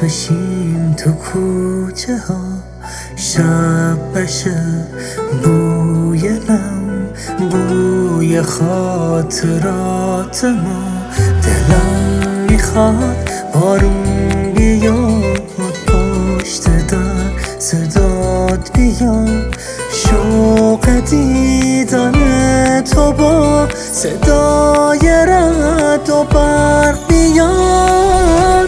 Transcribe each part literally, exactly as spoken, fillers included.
بشیم تو کوچه ها، شب بشه بوی نم، بوی خاطرات ما. دلم میخواد بارون بیاد، پشت در صدات بیاد، شوق دیدن تو با صدای رعد و برق بیاد.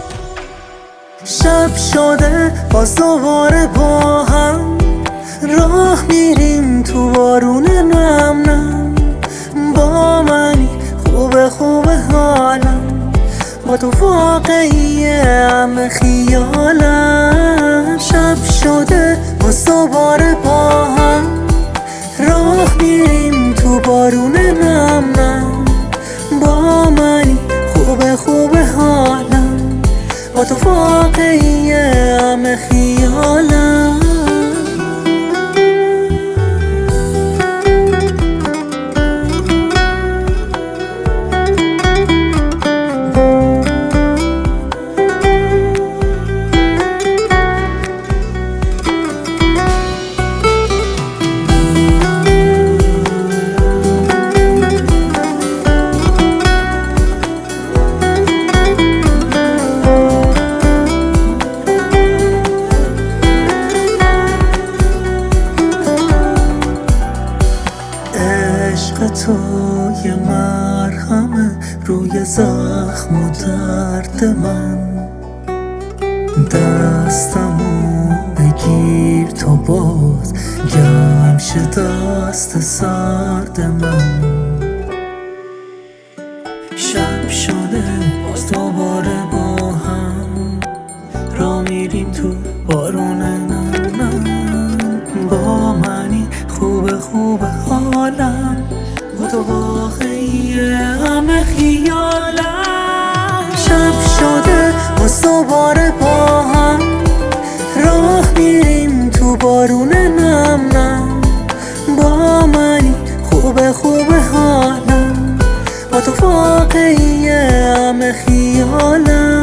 شب شده باز دوباره با هم راه میریم تو بارون نم نم، با منی خوبه خوبه حالم، با تو واقعی همه خیالم. شب شده باز دوباره با هم راه میریم تو بارون نم نم، با منی خوبه خوبه حالم، با تو واقعی همه خیالم. عشق تو یه مرهمه روی زخم و درد من، دستمو بگیر تو باز گرم شه دست سرد من. شب شده باز دوباره با هم را میریم تو بارون نم نم، با منی خوبه خوبه حالم، با تو واقعی همه خیالم. شب شده باز دوباره با هم راه میریم تو بارون نم نم، با منی خوبه خوبه حالم، با تو واقعی همه خیالم.